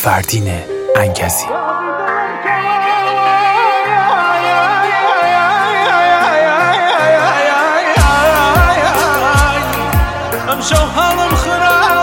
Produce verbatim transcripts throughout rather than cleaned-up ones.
فردین انگزی. امشو حالم خراب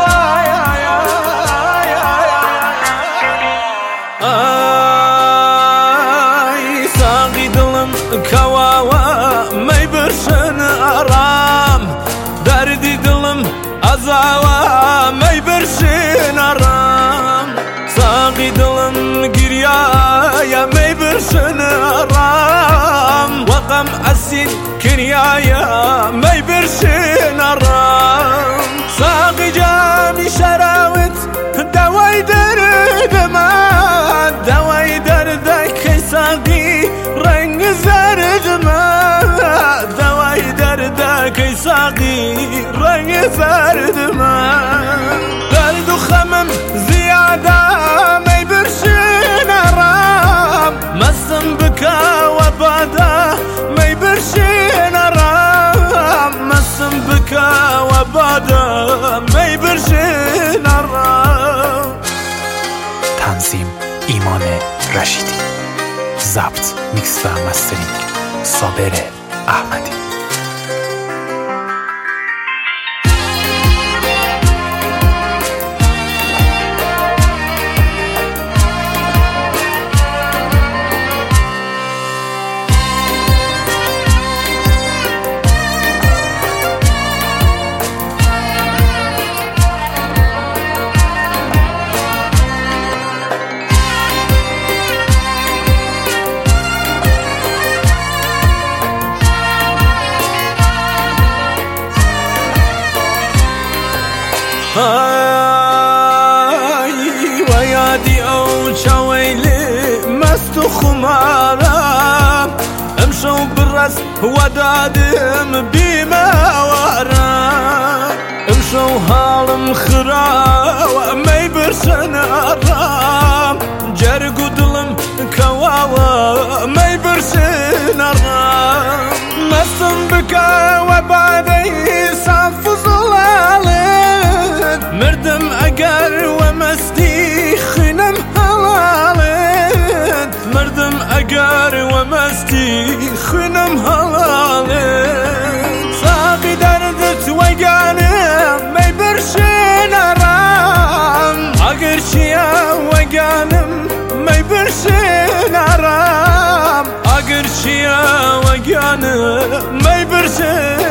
ای ساقی دلم کواوا می برشن آرام دردی دلم ازاوا می برشن آرام ساقی دلم گریایا می برشن آرام وقم اسید کنیایا می برشن آرام ساقی جامی شراوت دوای درد من دوای درد که ساقی رنگ زرد من دوای درد که ساقی رنگ زرد من درد و خمم زیاده می برشن آرام مستم بکا و بادا می برشن آرام مستم بکا و بادا می برشن آرام. تنظیم ایمان رشیدی، ضبط میکس و مسترینگ صابر احمدی. ای و یادی او چویلی مست و خمارم امشو برس و دادم بیموارم امشو حالم خرا می برشن آرام جرگ و دلم کواوا می برشن آرام مستم بکا و بادی صاف و مردم اگر و مستی خینم حلالت مردم اگر و مستی خینم حلالت ساقی دردت وگانم می برشن آرام اگر چیا وگانم می برشن آرام اگر چیا وگانم می برشن